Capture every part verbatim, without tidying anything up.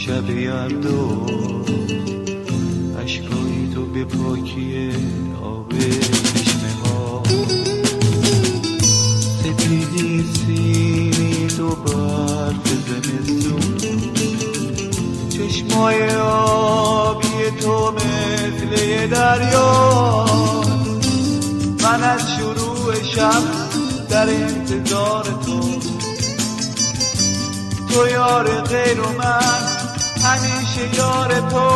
شب یلدا اشکای تو به پاکی آب چشمه ها، سپیدی سیمی تو برف زمستون، چشمای آبی تو مثل یه دریا. من از شروع شب در انتظار تو، تو یار غیر و من همیشه یار تو.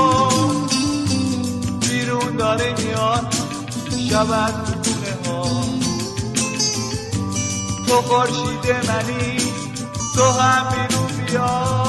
بیرون داره میاد شب از خونه ها، تو خورشید منی، تو هم بیرون بیا.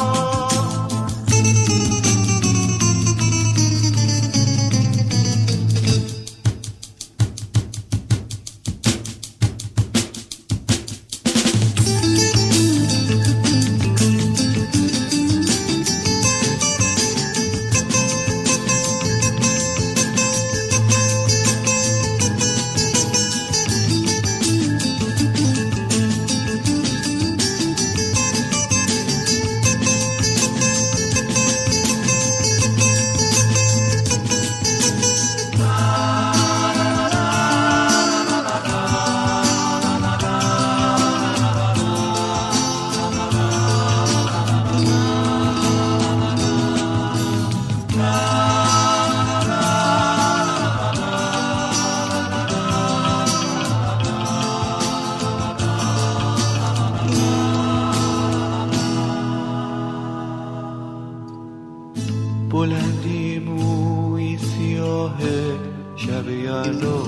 بلندی موی سیاه شب یلدا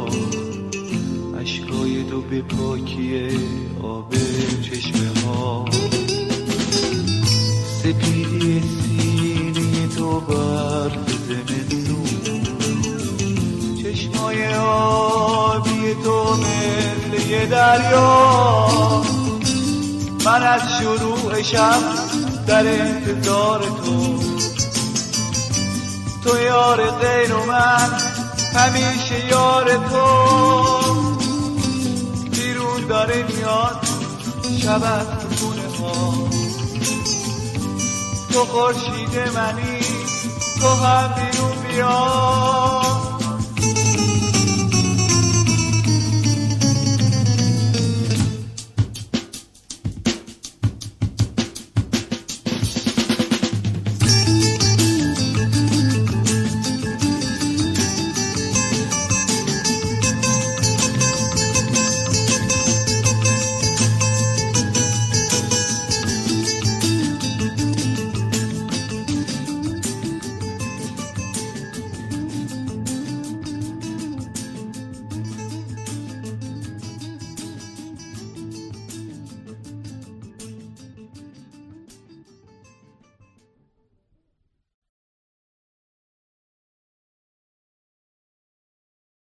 اشکای تو به پاکی آب چشمه ها، سپیدی سینی تو برف زمستون، چشمای آبی تو مثل یه دریا. من از شروع شب در انتظار تو، تو یار غیر و من همیشه یار تو. بیرون داره میاد شب از خونه ها، تو خورشید منی، تو هم بیرون بیا.